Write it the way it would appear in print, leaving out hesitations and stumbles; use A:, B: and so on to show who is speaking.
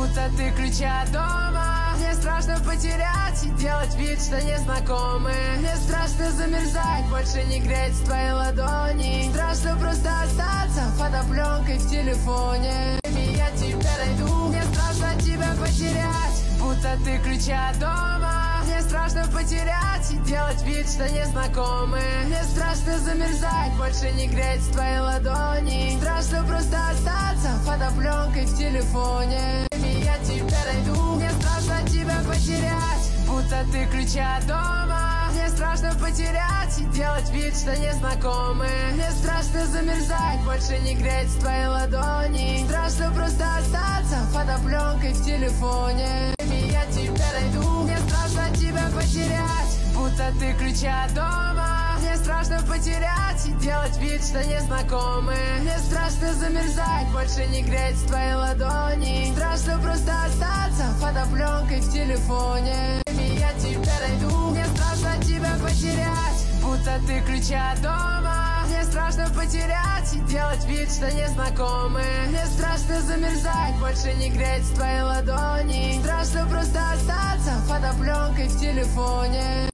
A: будто ты ключи от дома. Мне страшно потерять и делать вид, что незнакомы. Мне страшно замерзать, больше не греть твои ладони. Страшно просто остаться фотопленкой в телефоне. Я тебя найду, мне страшно тебя потерять, будто ты ключи от дома. Мне страшно потерять и делать вид, что незнакомы. Мне страшно замерзать, больше не греть твои ладони. Страшно просто остаться фотопленкой в телефоне. Я тебя найду, мне страшно тебя потерять, будто ты ключи от дома. Мне страшно потерять и делать вид, что незнакомы. Мне страшно замерзать, больше не греть твои ладони. Страшно просто остаться фотопленкой в телефоне. Я тебя найду, мне страшно тебя потерять, будто ты ключи от дома. Мне страшно потерять и делать вид, что незнакомы. Мне страшно замерзать, больше не греть твои ладони. Страшно просто остаться фотопленкой в телефоне. Я тебя найду, мне страшно тебя потерять, будто ты ключи от дома. Мне страшно потерять и делать вид, что незнакомы. Мне страшно замерзать, больше не греть твои ладони. Страшно просто остаться фотопленкой в телефоне.